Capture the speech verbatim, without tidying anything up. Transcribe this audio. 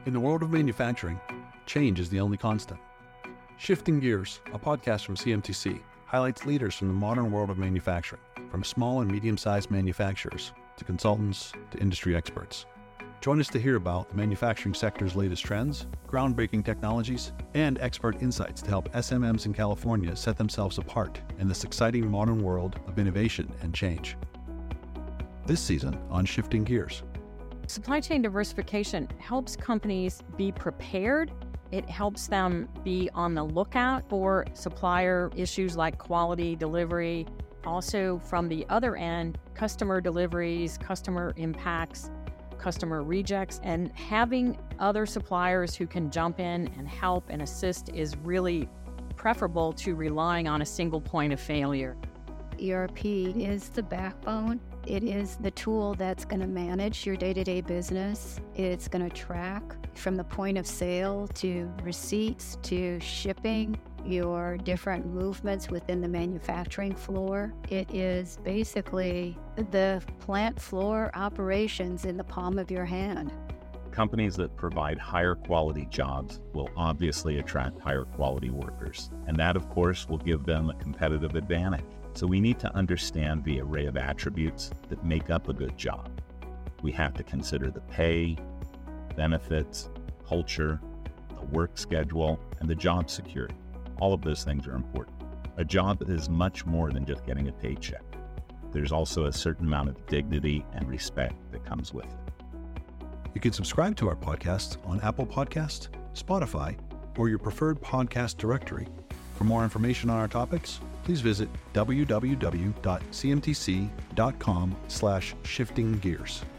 In the world of manufacturing, change is the only constant. Shifting Gears, a podcast from C M T C, highlights leaders from the modern world of manufacturing, from small and medium-sized manufacturers to consultants to industry experts. Join us to hear about the manufacturing sector's latest trends, groundbreaking technologies, and expert insights to help S M Ms in California set themselves apart in this exciting modern world of innovation and change. This season on Shifting Gears. Supply chain diversification helps companies be prepared. It helps them be on the lookout for supplier issues like quality, delivery. Also, from the other end, customer deliveries, customer impacts, customer rejects, and having other suppliers who can jump in and help and assist is really preferable to relying on a single point of failure. E R P is the backbone. It is the tool that's going to manage your day-to-day business. It's going to track from the point of sale to receipts to shipping, your different movements within the manufacturing floor. It is basically the plant floor operations in the palm of your hand. Companies that provide higher quality jobs will obviously attract higher quality workers, and that, of course, will give them a competitive advantage. So we need to understand the array of attributes that make up a good job. We have to consider the pay, benefits, culture, the work schedule, and the job security. All of those things are important. A job is much more than just getting a paycheck. There's also a certain amount of dignity and respect that comes with it. You can subscribe to our podcast on Apple Podcasts, Spotify, or your preferred podcast directory. For more information on our topics, please visit w w w dot c m t c dot com slash shifting gears.